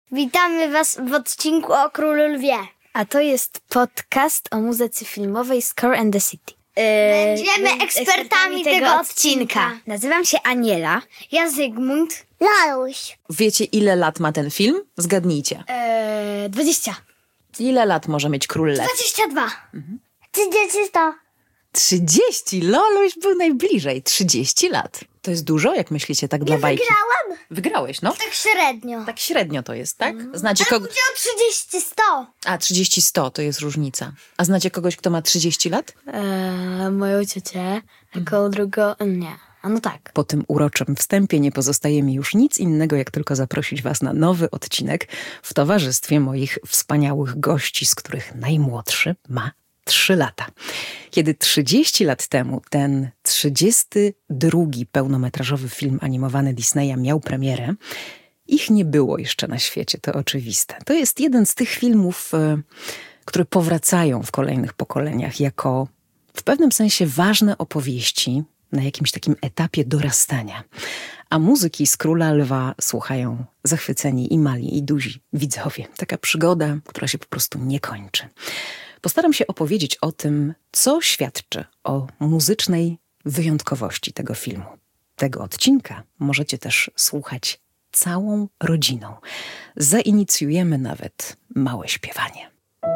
Witamy Was w odcinku o Królu Lwie. A to jest podcast o muzyce filmowej Score and the City. Będziemy ekspertami tego odcinka. Nazywam się Aniela. Ja Zygmunt. Laruś. Wiecie, ile lat ma ten film? Zgadnijcie. 20. Ile lat może mieć Król Lew? 22. 30. 30! Loluś był najbliżej. 30 lat. To jest dużo, jak myślicie, tak dla bajki? Wygrałam? Wygrałeś, no? Tak średnio. Tak średnio to jest, tak? Znacie Ale kogo... chodzi o 30-100. A, 30-100 to jest różnica. A znacie kogoś, kto ma 30 lat? Moją ciocię, taką drugą... Nie. A no tak. Po tym uroczym wstępie nie pozostaje mi już nic innego, jak tylko zaprosić Was na nowy odcinek w towarzystwie moich wspaniałych gości, z których najmłodszy ma 3 lata. Kiedy 30 lat temu ten 32. pełnometrażowy film animowany Disneya miał premierę, ich nie było jeszcze na świecie, to oczywiste. To jest jeden z tych filmów, które powracają w kolejnych pokoleniach jako w pewnym sensie ważne opowieści na jakimś takim etapie dorastania. A muzyki z Króla Lwa słuchają zachwyceni i mali, i duzi widzowie. Taka przygoda, która się po prostu nie kończy. Postaram się opowiedzieć o tym, co świadczy o muzycznej wyjątkowości tego filmu. Tego odcinka możecie też słuchać całą rodziną. Zainicjujemy nawet małe śpiewanie.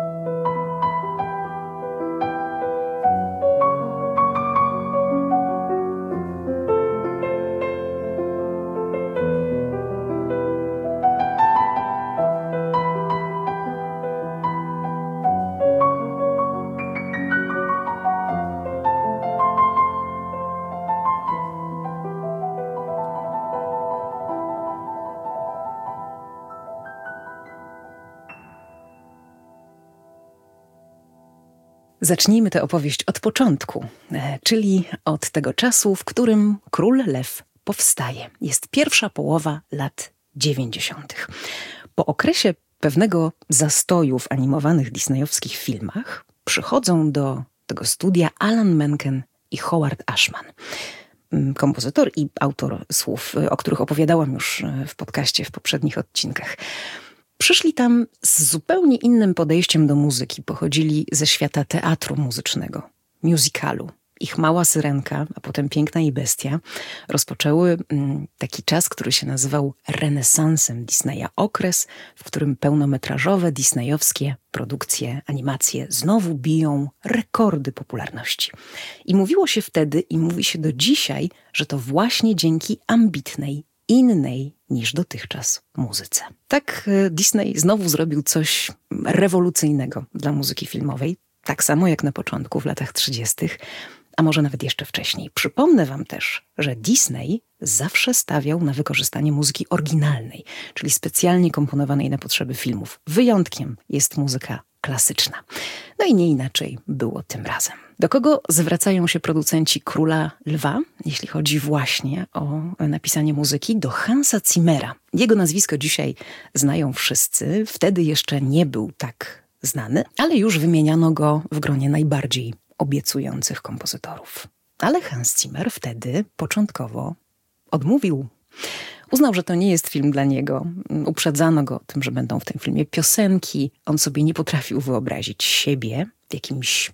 Zacznijmy tę opowieść od początku, czyli od tego czasu, w którym Król Lew powstaje. Jest pierwsza połowa lat 90. Po okresie pewnego zastoju w animowanych disneyowskich filmach przychodzą do tego studia Alan Menken i Howard Ashman. Kompozytor i autor słów, o których opowiadałam już w podcaście w poprzednich odcinkach. Przyszli tam z zupełnie innym podejściem do muzyki. Pochodzili ze świata teatru muzycznego, musicalu. Ich Mała Syrenka, a potem Piękna i Bestia rozpoczęły taki czas, który się nazywał renesansem Disneya. Okres, w którym pełnometrażowe disneyowskie produkcje, animacje znowu biją rekordy popularności. I mówiło się wtedy i mówi się do dzisiaj, że to właśnie dzięki ambitnej, innej niż dotychczas muzyce. Tak Disney znowu zrobił coś rewolucyjnego dla muzyki filmowej, tak samo jak na początku, w latach 30., a może nawet jeszcze wcześniej. Przypomnę wam też, że Disney zawsze stawiał na wykorzystanie muzyki oryginalnej, czyli specjalnie komponowanej na potrzeby filmów. Wyjątkiem jest muzyka klasyczna. No i nie inaczej było tym razem. Do kogo zwracają się producenci Króla Lwa, jeśli chodzi właśnie o napisanie muzyki? Do Hansa Zimmera. Jego nazwisko dzisiaj znają wszyscy. Wtedy jeszcze nie był tak znany, ale już wymieniano go w gronie najbardziej obiecujących kompozytorów. Ale Hans Zimmer wtedy początkowo odmówił. Uznał, że to nie jest film dla niego. Uprzedzano go o tym, że będą w tym filmie piosenki. On sobie nie potrafił wyobrazić siebie w jakimś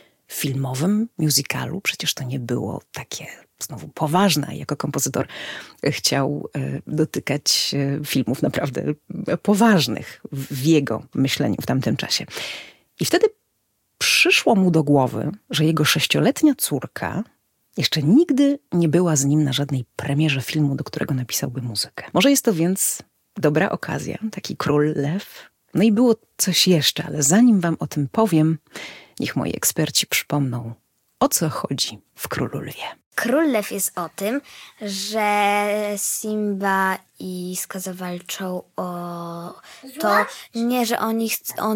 filmowym musicalu. Przecież to nie było takie znowu poważne. Jako kompozytor chciał dotykać filmów naprawdę poważnych w jego myśleniu w tamtym czasie. I wtedy przyszło mu do głowy, że jego 6-letnia córka jeszcze nigdy nie była z nim na żadnej premierze filmu, do którego napisałby muzykę. Może jest to więc dobra okazja, taki Król Lew. No i było coś jeszcze, ale zanim wam o tym powiem, niech moi eksperci przypomną, o co chodzi w Królu Lwie. Król Lew jest o tym, że Simba i Skaza walczą o to, nie, że oni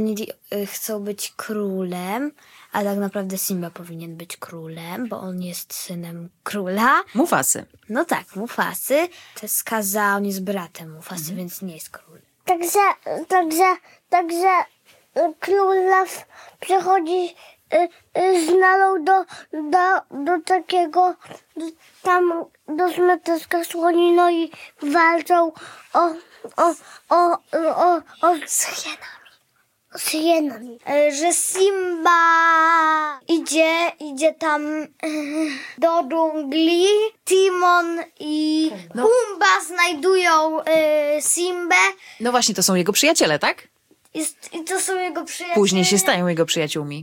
chcą być królem, a tak naprawdę Simba powinien być królem, bo on jest synem króla. Mufasy. No tak, Mufasy. Skaza, on jest bratem Mufasy, więc nie jest królem. Także Król Lew przychodzi znalał do takiego, tam do smyteczka słoni, no i walczą z hienami. Że Simba idzie tam do dżungli. Timon i Pumba znajdują Simbę. No właśnie, to są jego przyjaciele, tak? I to są jego przyjaciele. Później się stają jego przyjaciółmi.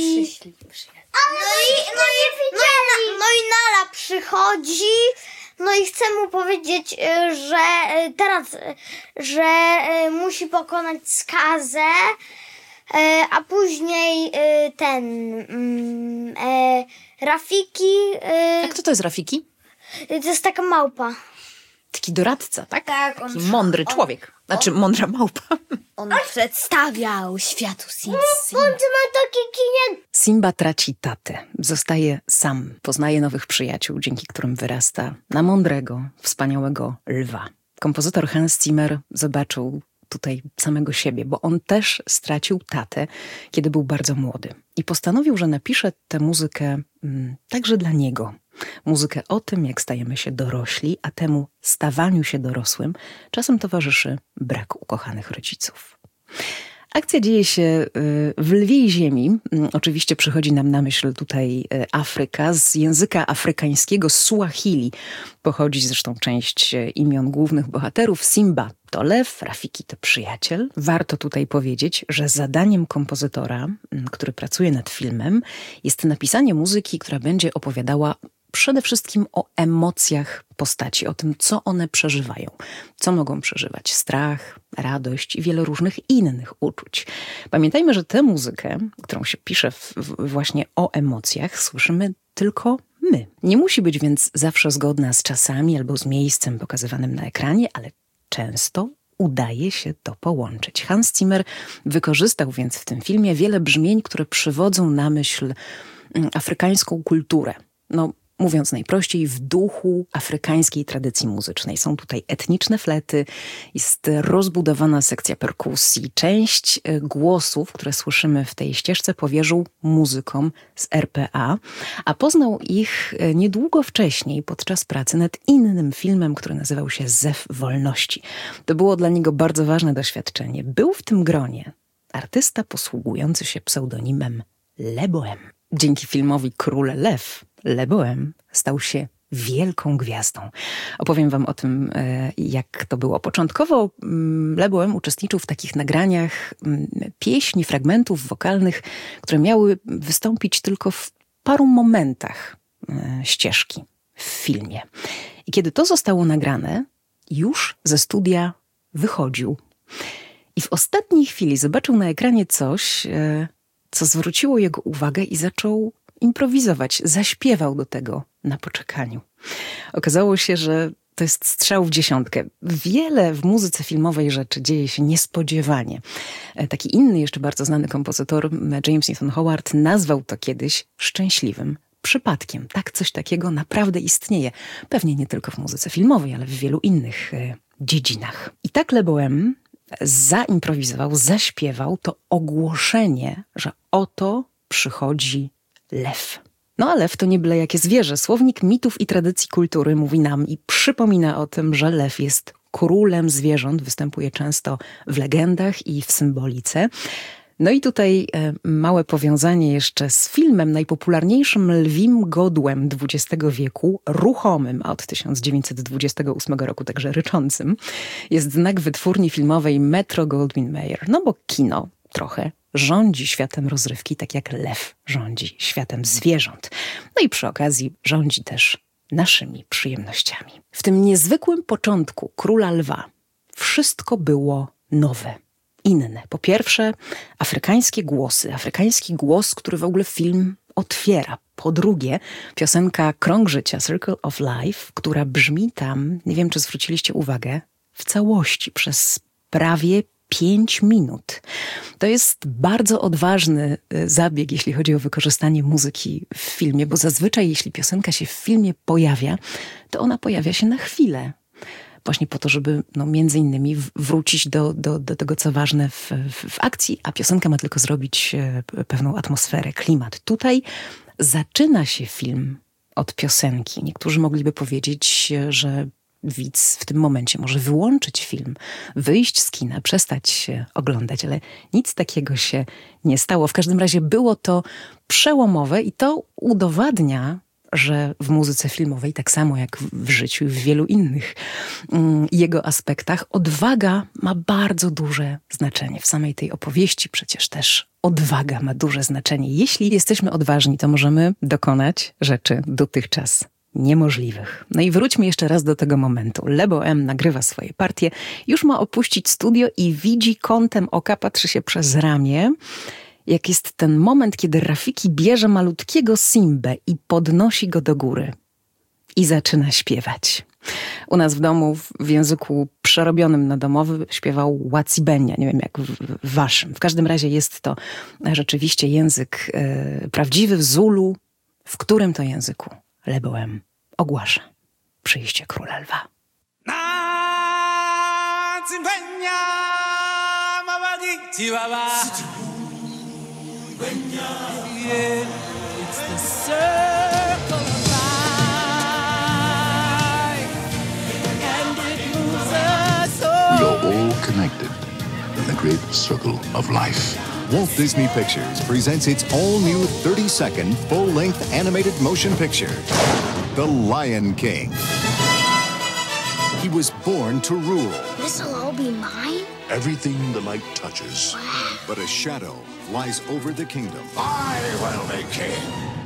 No i Nala przychodzi. No i chcę mu powiedzieć, że teraz, że musi pokonać skazę, a później Rafiki. A kto to jest Rafiki? To jest taka małpa. Taki doradca, tak? Tak, Taki mądry człowiek. Znaczy mądra małpa. On przedstawiał światu Simba. Ma takie kinie. Simba traci tatę. Zostaje sam. Poznaje nowych przyjaciół, dzięki którym wyrasta na mądrego, wspaniałego lwa. Kompozytor Hans Zimmer zobaczył tutaj samego siebie, bo on też stracił tatę, kiedy był bardzo młody. I postanowił, że napisze tę muzykę także dla niego. Muzykę o tym, jak stajemy się dorośli, a temu stawaniu się dorosłym czasem towarzyszy brak ukochanych rodziców. Akcja dzieje się w Lwiej Ziemi. Oczywiście przychodzi nam na myśl tutaj Afryka. Z języka afrykańskiego Suahili pochodzi zresztą część imion głównych bohaterów. Simba to lew, Rafiki to przyjaciel. Warto tutaj powiedzieć, że zadaniem kompozytora, który pracuje nad filmem, jest napisanie muzyki, która będzie opowiadała przede wszystkim o emocjach postaci, o tym, co one przeżywają, co mogą przeżywać. Strach, radość i wiele różnych innych uczuć. Pamiętajmy, że tę muzykę, którą się pisze właśnie o emocjach, słyszymy tylko my. Nie musi być więc zawsze zgodna z czasami albo z miejscem pokazywanym na ekranie, ale często udaje się to połączyć. Hans Zimmer wykorzystał więc w tym filmie wiele brzmień, które przywodzą na myśl afrykańską kulturę. No, mówiąc najprościej, w duchu afrykańskiej tradycji muzycznej. Są tutaj etniczne flety, jest rozbudowana sekcja perkusji. Część głosów, które słyszymy w tej ścieżce, powierzył muzykom z RPA, a poznał ich niedługo wcześniej podczas pracy nad innym filmem, który nazywał się Zew Wolności. To było dla niego bardzo ważne doświadczenie. Był w tym gronie artysta posługujący się pseudonimem Le Bohème. Dzięki filmowi Król Lew Le Bohème stał się wielką gwiazdą. Opowiem wam o tym, jak to było. Początkowo Le Bohème uczestniczył w takich nagraniach pieśni, fragmentów wokalnych, które miały wystąpić tylko w paru momentach ścieżki w filmie. I kiedy to zostało nagrane, już ze studia wychodził. I w ostatniej chwili zobaczył na ekranie coś, co zwróciło jego uwagę i zaczął improwizować. Zaśpiewał do tego na poczekaniu. Okazało się, że to jest strzał w dziesiątkę. Wiele w muzyce filmowej rzeczy dzieje się niespodziewanie. Taki inny, jeszcze bardzo znany kompozytor, James Newton Howard, nazwał to kiedyś szczęśliwym przypadkiem. Tak, coś takiego naprawdę istnieje. Pewnie nie tylko w muzyce filmowej, ale w wielu innych dziedzinach. I tak Le Bohème zaimprowizował, zaśpiewał to ogłoszenie, że oto przychodzi lew. No a lew to nie byle jakie zwierzę. Słownik mitów i tradycji kultury mówi nam i przypomina o tym, że lew jest królem zwierząt. Występuje często w legendach i w symbolice. No i tutaj małe powiązanie jeszcze z filmem najpopularniejszym lwim godłem XX wieku, ruchomym, a od 1928 roku także ryczącym, jest znak wytwórni filmowej Metro-Goldwyn-Mayer. No bo kino trochę rządzi światem rozrywki, tak jak lew rządzi światem zwierząt. No i przy okazji rządzi też naszymi przyjemnościami. W tym niezwykłym początku Króla Lwa wszystko było nowe, inne. Po pierwsze, afrykańskie głosy. Afrykański głos, który w ogóle film otwiera. Po drugie, piosenka Krąg Życia, Circle of Life, która brzmi tam, nie wiem, czy zwróciliście uwagę, w całości przez prawie 5 minut. To jest bardzo odważny zabieg, jeśli chodzi o wykorzystanie muzyki w filmie, bo zazwyczaj jeśli piosenka się w filmie pojawia, to ona pojawia się na chwilę. właśnie po to, żeby między innymi wrócić do tego, co ważne w akcji, a piosenka ma tylko zrobić pewną atmosferę, klimat. Tutaj zaczyna się film od piosenki. Niektórzy mogliby powiedzieć, że widz w tym momencie może wyłączyć film, wyjść z kina, przestać się oglądać, ale nic takiego się nie stało. W każdym razie było to przełomowe i to udowadnia, że w muzyce filmowej, tak samo jak w życiu i w wielu innych jego aspektach, odwaga ma bardzo duże znaczenie. W samej tej opowieści przecież też odwaga ma duże znaczenie. Jeśli jesteśmy odważni, to możemy dokonać rzeczy dotychczas niemożliwych. No i wróćmy jeszcze raz do tego momentu. Lebo M nagrywa swoje partie, już ma opuścić studio i widzi kątem oka, patrzy się przez ramię, jak jest ten moment, kiedy Rafiki bierze malutkiego Simbę i podnosi go do góry i zaczyna śpiewać. U nas w domu w języku przerobionym na domowy śpiewał Łacibenia, nie wiem jak w waszym. W każdym razie jest to rzeczywiście język prawdziwy w Zulu, w którym to języku Lebo M ogłasza przyjście Króla Lwa. It's the circle of life, and it moves us all. We are all connected in the great circle of life. Walt Disney Pictures presents its all-new 30-second, full-length animated motion picture, The Lion King. He was born to rule. This'll all be mine? Everything the light touches. But a shadow lies over the kingdom. I will be king.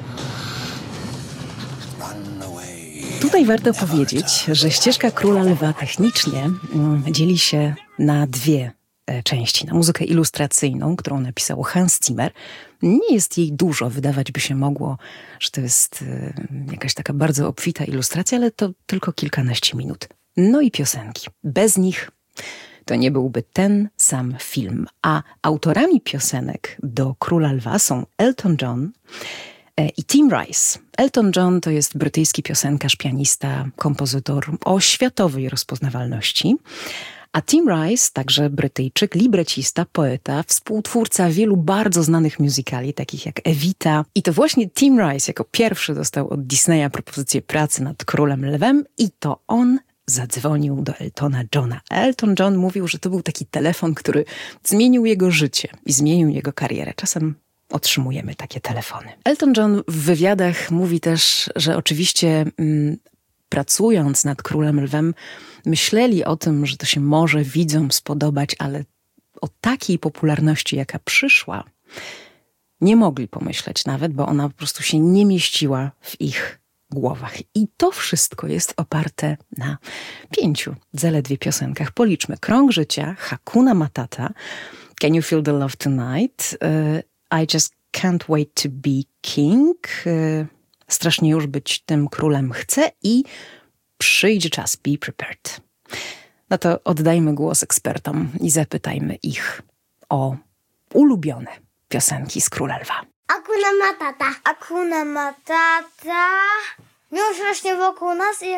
Run away. Tutaj warto powiedzieć, że ścieżka Króla Lwa technicznie dzieli się na dwie części. Na muzykę ilustracyjną, którą napisał Hans Zimmer. Nie jest jej dużo, wydawać by się mogło, że to jest jakaś taka bardzo obfita ilustracja, ale to tylko kilkanaście minut. No i piosenki. Bez nich to nie byłby ten sam film. A autorami piosenek do Króla Lwa są Elton John i Tim Rice. Elton John to jest brytyjski piosenkarz, pianista, kompozytor o światowej rozpoznawalności. A Tim Rice, także Brytyjczyk, librecista, poeta, współtwórca wielu bardzo znanych musicali, takich jak Evita. I to właśnie Tim Rice jako pierwszy dostał od Disneya propozycję pracy nad Królem Lwem i to on zadzwonił do Eltona Johna. Elton John mówił, że to był taki telefon, który zmienił jego życie i zmienił jego karierę. Czasem otrzymujemy takie telefony. Elton John w wywiadach mówi też, że oczywiście pracując nad Królem Lwem myśleli o tym, że to się może widzom spodobać, ale o takiej popularności, jaka przyszła, nie mogli pomyśleć nawet, bo ona po prostu się nie mieściła w ich głowach. I to wszystko jest oparte na 5 zaledwie piosenkach. Policzmy. Krąg życia, Hakuna Matata, Can You Feel the Love Tonight, I Just Can't Wait to Be King, Strasznie już być tym królem chcę i Przyjdzie czas, Be Prepared. No to oddajmy głos ekspertom i zapytajmy ich o ulubione piosenki z Króla Lwa. Hakuna Matata. Hakuna Matata. Miłość rośnie wokół nas i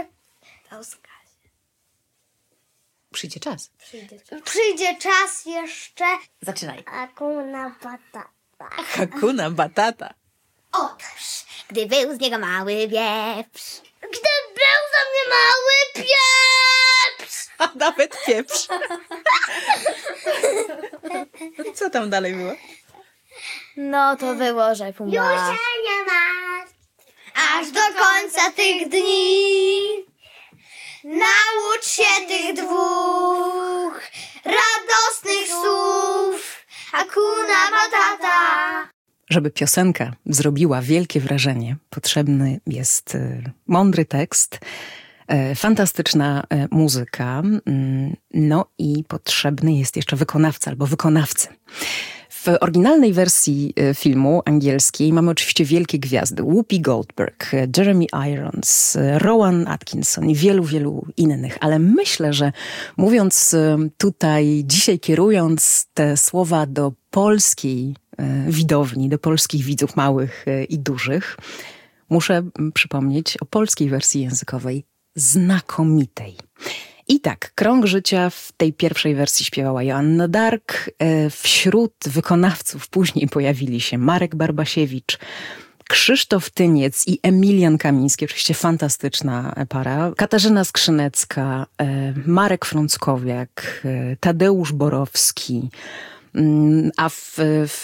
Przyjdzie czas. przyjdzie czas jeszcze. Zaczynaj. Hakuna Matata. Hakuna Matata. Otóż, gdy był z niego mały wieprz. Gdy był za mnie mały pieprz! A nawet pieprz. Co tam dalej było? No to było, że puma. Już się nie martw. Aż do końca tych dni. Naucz się tych 2 radosnych słów. Hakuna Matata. Żeby piosenka zrobiła wielkie wrażenie, potrzebny jest mądry tekst, fantastyczna muzyka, no i potrzebny jest jeszcze wykonawca albo wykonawcy. W oryginalnej wersji filmu angielskiej mamy oczywiście wielkie gwiazdy. Whoopi Goldberg, Jeremy Irons, Rowan Atkinson i wielu innych. Ale myślę, że mówiąc tutaj dzisiaj, kierując te słowa do polskiej widowni, do polskich widzów małych i dużych, muszę przypomnieć o polskiej wersji językowej znakomitej. I tak, Krąg Życia w tej pierwszej wersji śpiewała Joanna Dark. Wśród wykonawców później pojawili się Marek Barbasiewicz, Krzysztof Tyniec i Emilian Kamiński, oczywiście fantastyczna para, Katarzyna Skrzynecka, Marek Frąckowiak, Tadeusz Borowski, a w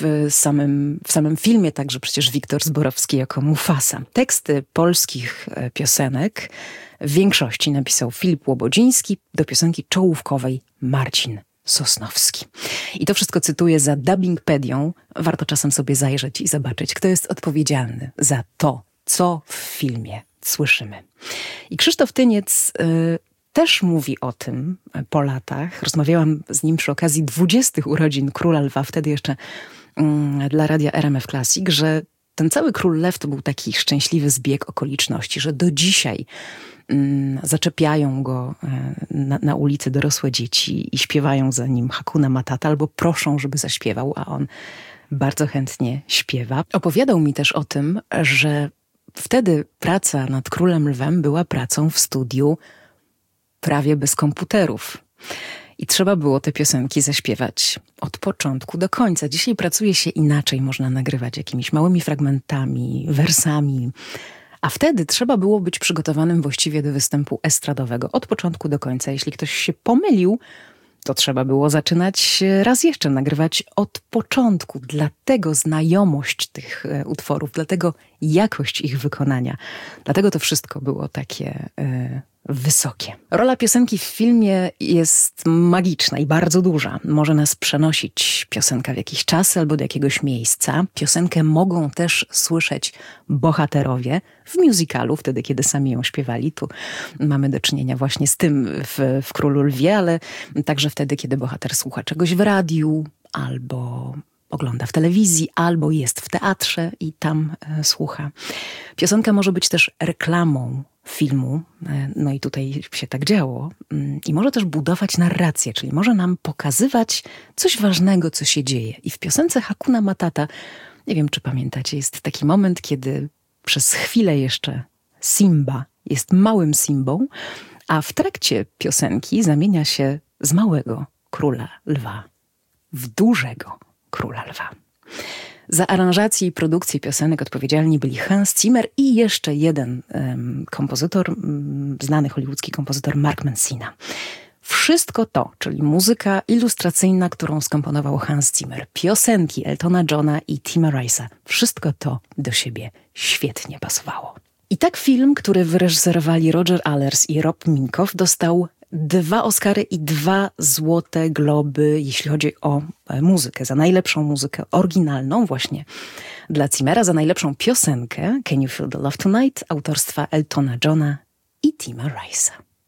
samym filmie także przecież Wiktor Zborowski jako Mufasa. Teksty polskich piosenek w większości napisał Filip Łobodziński, do piosenki czołówkowej Marcin Sosnowski. I to wszystko cytuję za Dubbingpedią. Warto czasem sobie zajrzeć i zobaczyć, kto jest odpowiedzialny za to, co w filmie słyszymy. I Krzysztof Tyniec też mówi o tym po latach. Rozmawiałam z nim przy okazji 20. urodzin Króla Lwa, wtedy jeszcze dla radia RMF Classic, że ten cały Król Lew to był taki szczęśliwy zbieg okoliczności, że do dzisiaj zaczepiają go na ulicy dorosłe dzieci i śpiewają za nim Hakuna Matata albo proszą, żeby zaśpiewał, a on bardzo chętnie śpiewa. Opowiadał mi też o tym, że wtedy praca nad Królem Lwem była pracą w studiu prawie bez komputerów. I trzeba było te piosenki zaśpiewać od początku do końca. Dzisiaj pracuje się inaczej, można nagrywać jakimiś małymi fragmentami, wersami. A wtedy trzeba było być przygotowanym właściwie do występu estradowego od początku do końca. Jeśli ktoś się pomylił, to trzeba było zaczynać raz jeszcze nagrywać od początku. Dlatego znajomość tych utworów, dlatego jakość ich wykonania. Dlatego to wszystko było takie wysokie. Rola piosenki w filmie jest magiczna i bardzo duża. Może nas przenosić piosenka w jakiś czas albo do jakiegoś miejsca. Piosenkę mogą też słyszeć bohaterowie w musicalu, wtedy kiedy sami ją śpiewali. Tu mamy do czynienia właśnie z tym w Królu Lwie, ale także wtedy, kiedy bohater słucha czegoś w radiu albo ogląda w telewizji, albo jest w teatrze i tam słucha. Piosenka może być też reklamą filmu, no i tutaj się tak działo, i może też budować narrację, czyli może nam pokazywać coś ważnego, co się dzieje. I w piosence Hakuna Matata, nie wiem, czy pamiętacie, jest taki moment, kiedy przez chwilę jeszcze Simba jest małym Simbą, a w trakcie piosenki zamienia się z małego Króla Lwa w dużego Króla Lwa. Za aranżację i produkcję piosenek odpowiedzialni byli Hans Zimmer i jeszcze jeden kompozytor, znany hollywoodzki kompozytor Mark Mancina. Wszystko to, czyli muzyka ilustracyjna, którą skomponował Hans Zimmer, piosenki Eltona Johna i Tima Rice'a, wszystko to do siebie świetnie pasowało. I tak film, który wyreżyserowali Roger Allers i Rob Minkoff, dostał 2 Oscary i 2 Złote Globy, jeśli chodzi o muzykę. Za najlepszą muzykę oryginalną właśnie dla Zimmera, za najlepszą piosenkę Can You Feel the Love Tonight autorstwa Eltona Johna i Tima Rice'a.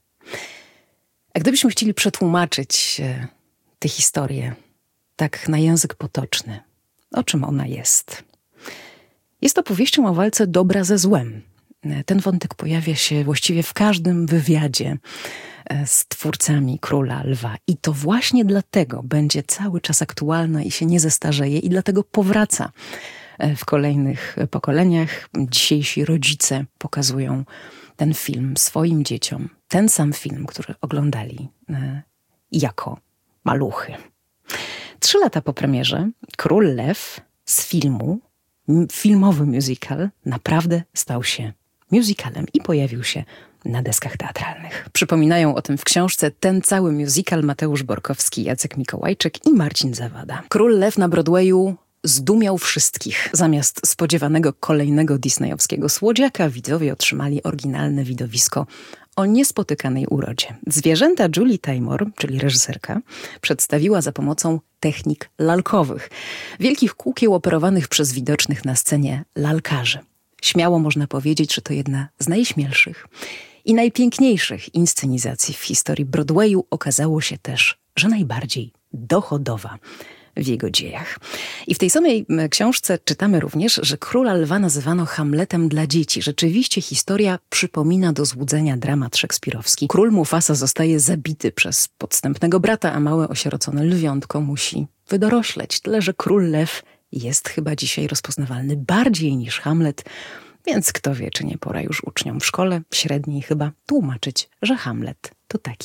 A gdybyśmy chcieli przetłumaczyć tę historię tak na język potoczny, o czym ona jest? Jest opowieścią o walce dobra ze złem. Ten wątek pojawia się właściwie w każdym wywiadzie z twórcami Króla Lwa. I to właśnie dlatego będzie cały czas aktualna i się nie zestarzeje i dlatego powraca w kolejnych pokoleniach. Dzisiejsi rodzice pokazują ten film swoim dzieciom. Ten sam film, który oglądali jako maluchy. 3 lata po premierze Król Lew z filmu, filmowy musical, naprawdę stał się musicalem i pojawił się na deskach teatralnych. Przypominają o tym w książce ten cały musical Mateusz Borkowski, Jacek Mikołajczyk i Marcin Zawada. Król Lew na Broadwayu zdumiał wszystkich. Zamiast spodziewanego kolejnego disneyowskiego słodziaka, widzowie otrzymali oryginalne widowisko o niespotykanej urodzie. Zwierzęta Julie Taymor, czyli reżyserka, przedstawiła za pomocą technik lalkowych. Wielkich kukieł operowanych przez widocznych na scenie lalkarzy. Śmiało można powiedzieć, że to jedna z najśmielszych i najpiękniejszych inscenizacji w historii Broadwayu. Okazało się też, że najbardziej dochodowa w jego dziejach. I w tej samej książce czytamy również, że Króla Lwa nazywano Hamletem dla dzieci. Rzeczywiście historia przypomina do złudzenia dramat szekspirowski. Król Mufasa zostaje zabity przez podstępnego brata, a małe osierocone lwiątko musi wydorośleć. Tyle, że Król Lew jest chyba dzisiaj rozpoznawalny bardziej niż Hamlet, więc kto wie, czy nie pora już uczniom w szkole średniej chyba tłumaczyć, że Hamlet to taki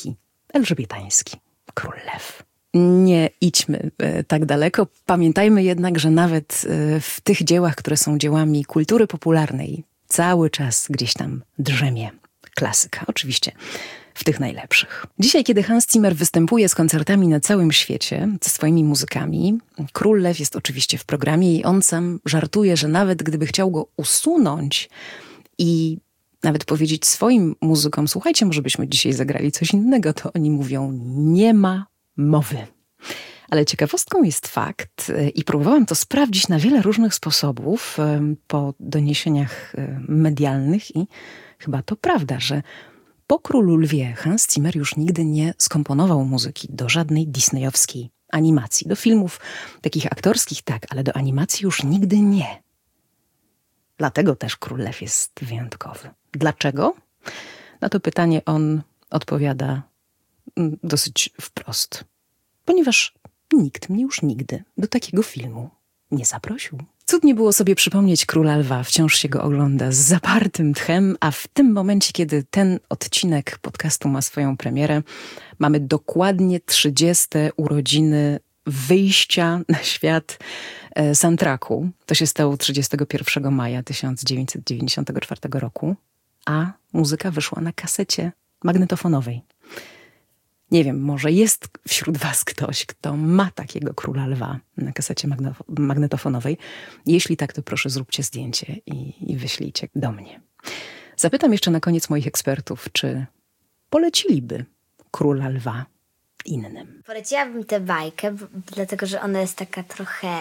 elżbietański Król Lew. Nie idźmy tak daleko. Pamiętajmy jednak, że nawet w tych dziełach, które są dziełami kultury popularnej, cały czas gdzieś tam drzemie klasyka. Oczywiście w tych najlepszych. Dzisiaj, kiedy Hans Zimmer występuje z koncertami na całym świecie, ze swoimi muzykami, Król Lew jest oczywiście w programie i on sam żartuje, że nawet gdyby chciał go usunąć i nawet powiedzieć swoim muzykom, słuchajcie, może byśmy dzisiaj zagrali coś innego, to oni mówią, nie ma mowy. Ale ciekawostką jest fakt, i próbowałam to sprawdzić na wiele różnych sposobów po doniesieniach medialnych i chyba to prawda, że po Królu Lwie Hans Zimmer już nigdy nie skomponował muzyki do żadnej disneyowskiej animacji. Do filmów takich aktorskich tak, ale do animacji już nigdy nie. Dlatego też Król Lew jest wyjątkowy. Dlaczego? Na to pytanie on odpowiada dosyć wprost. Ponieważ nikt mnie już nigdy do takiego filmu nie zaprosił. Cudnie było sobie przypomnieć Króla Lwa, wciąż się go ogląda z zapartym tchem, a w tym momencie, kiedy ten odcinek podcastu ma swoją premierę, mamy dokładnie 30. urodziny wyjścia na świat soundtracku. To się stało 31 maja 1994 roku, a muzyka wyszła na kasecie magnetofonowej. Nie wiem, może jest wśród was ktoś, kto ma takiego Króla Lwa na kasecie magnetofonowej. Jeśli tak, to proszę zróbcie zdjęcie i wyślijcie do mnie. Zapytam jeszcze na koniec moich ekspertów, czy poleciliby Króla Lwa innym. Poleciłabym tę bajkę, dlatego że ona jest taka trochę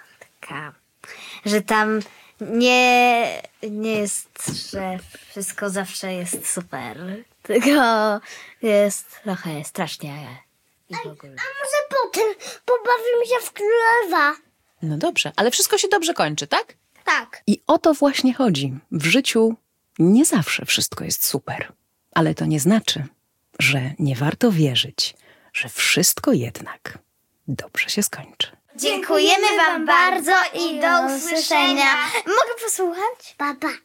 że tam nie jest, że wszystko zawsze jest super, tylko jest trochę strasznie i w ogóle. A może potem pobawimy się w Króla Lwa? No dobrze, ale wszystko się dobrze kończy, tak? Tak. I o to właśnie chodzi. W życiu nie zawsze wszystko jest super, ale to nie znaczy, że nie warto wierzyć, że wszystko jednak dobrze się skończy. Dziękujemy wam bardzo i do usłyszenia. Mogę posłuchać? Papa.